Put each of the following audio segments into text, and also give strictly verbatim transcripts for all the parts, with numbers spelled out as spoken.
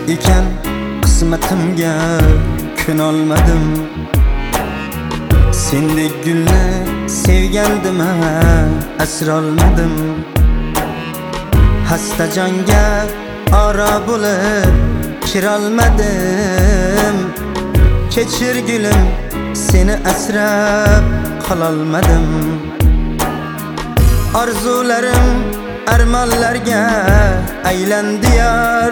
ekan qismatimga ko'nolmadim. Sendek gulni sevgandim, asrolmadim. Hasta jonga ora bo'lib kirolmadim. Kechir gulim, seni asrab qololmadim. Arzularim armonlarga aylandi yor.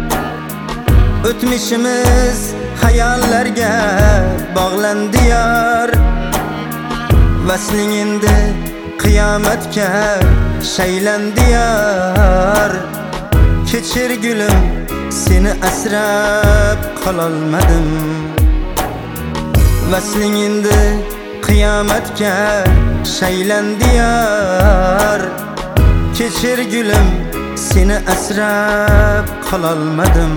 O'tmishimiz hayallarga bog'landi yor. Vasling endi qiyomatga shaylandi yor. Kechir gulim, seni asrab qololmadim. Vasling endi qiyomatga shaylandi yor. Kechir gulim, seni asrab qololmadim.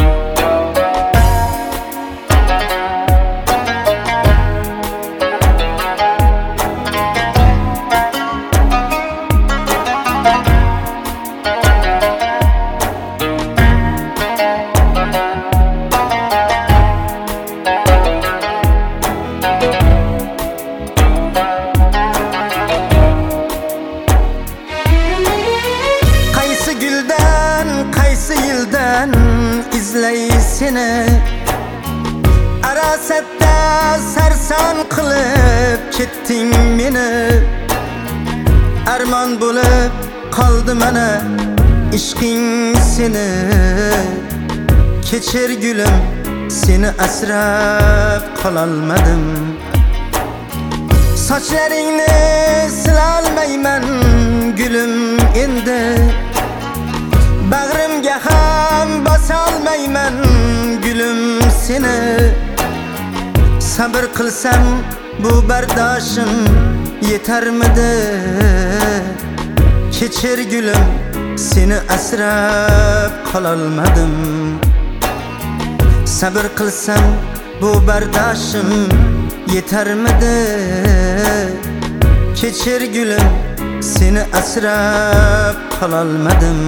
İzlay seni arasatda sarson qilib ketding meni. Armon bo'lib qoldi mana ishqing seni. Kechir gulim, seni asrab qololmadim. Sochlaringni silolmayman gulim endi. Bag'rimga ham bosolmayman gulim seni. Sabr qilsam bu bardoshim yetarmidi? Kechir gulim, seni asrab qololmadim. Sabr qilsam bu bardoshim yetarmidi? Kechir gulim, seni asrab qololmadim.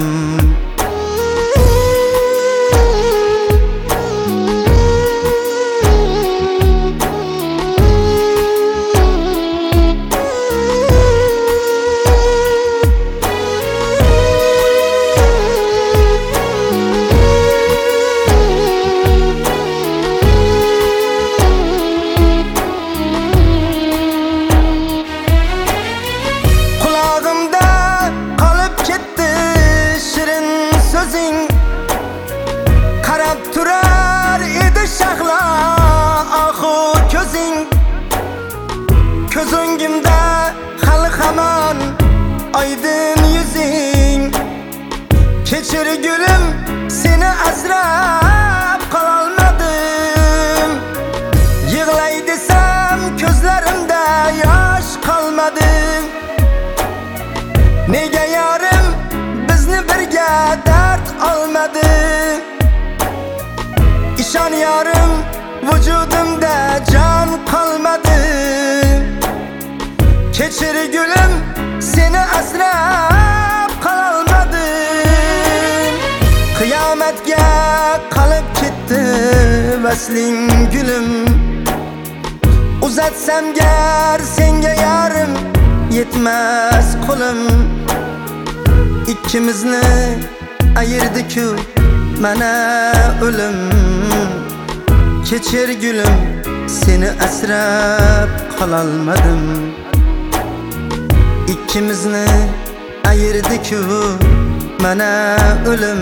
Qarab turar edi shahlo ohu ko'zing. Ko'z o'ngimda hali hamon oydin yuzing. Kechir gulim, seni asrab qololmadim. Yig'lay desam ko'zlarimda yosh qolmadi. Nega yorim bizni birga dard olmadi? İşan yarım vücudumda can qolmadi. Kechir gulim, seni asrab qololmadim. Qiyomatga qolib ketdi vasling gulim. Uzatsam gar senga yarim yetmas qo'lim. İkkimizni ayirdi-ku mana o'lim. Kechir gulim, seni asrab qololmadim. İkkimizni ayirdi-ku mana o'lim.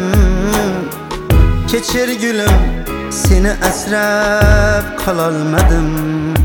Kechir gulim, seni asrab qololmadim.